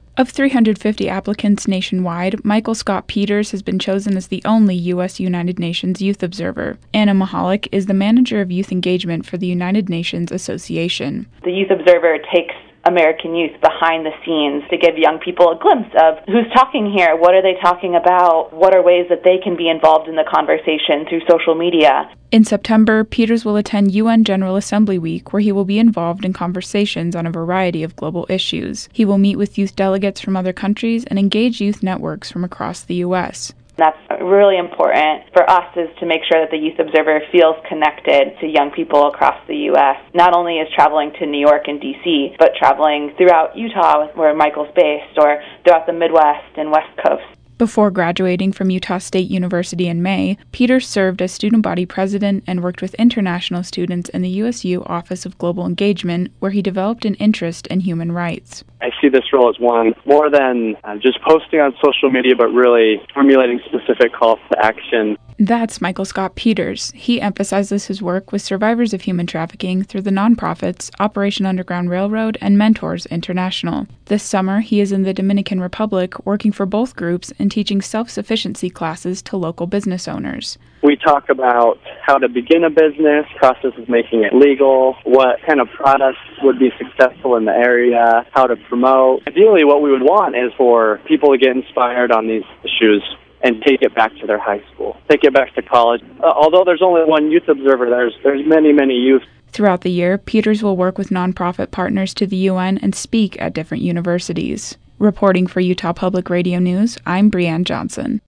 Of 350 applicants nationwide, Michael Scott Peters has been chosen as the only U.S. United Nations Youth Observer. Anna Mahalik is the manager of youth engagement for the United Nations Association. The Youth Observer takes American youth behind the scenes to give young people a glimpse of who's talking here, what are they talking about, what are ways that they can be involved in the conversation through social media. In September, Peters will attend UN General Assembly Week, where he will be involved in conversations on a variety of global issues. He will meet with youth delegates from other countries and engage youth networks from across the U.S. That's really important for us, is to make sure that the Youth Observer feels connected to young people across the U.S. Not only is traveling to New York and D.C., but traveling throughout Utah, where Michael's based, or throughout the Midwest and West Coast. Before graduating from Utah State University in May, Peters served as student body president and worked with international students in the USU Office of Global Engagement, where he developed an interest in human rights. I see this role as one more than just posting on social media, but really formulating specific calls to action. That's Michael Scott Peters. He emphasizes his work with survivors of human trafficking through the nonprofits Operation Underground Railroad and Mentors International. This summer, he is in the Dominican Republic working for both groups and teaching self-sufficiency classes to local business owners. We talk about how to begin a business, process of making it legal, what kind of products would be successful in the area, how to promote. Ideally, what we would want is for people to get inspired on these issues and take it back to their high school, take it back to college. Although there's only one youth observer, there's many, many youth. Throughout the year, Peters will work with nonprofit partners to the UN and speak at different universities. Reporting for Utah Public Radio News, I'm Brianne Johnson.